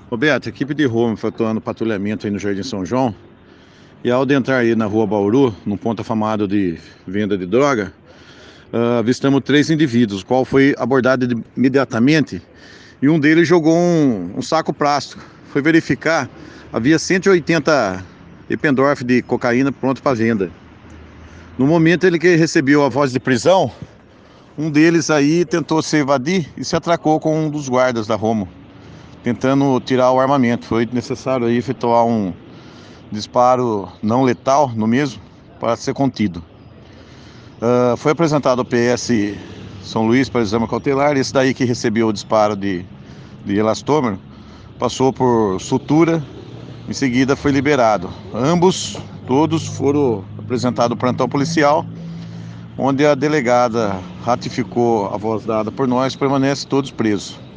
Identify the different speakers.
Speaker 1: Roberto, a equipe de Roma efetuando patrulhamento aí no Jardim São João. E ao adentrar aí na rua Bauru, num ponto afamado de venda de droga, avistamos três indivíduos, o qual foi abordado imediatamente. E um deles jogou um saco plástico. Foi verificar, havia 180 Eppendorf de cocaína pronto para venda. No momento ele que recebeu a voz de prisão, um deles aí tentou se evadir e se atracou com um dos guardas da Roma, tentando tirar o armamento. Foi necessário aí efetuar um disparo não letal no mesmo para ser contido. Foi apresentado ao PS São Luís para exame cautelar. Esse daí que recebeu o disparo de elastômero passou por sutura, em seguida foi liberado. Todos foram apresentados ao plantão policial, onde a delegada ratificou a voz dada por nós, permanece todos presos.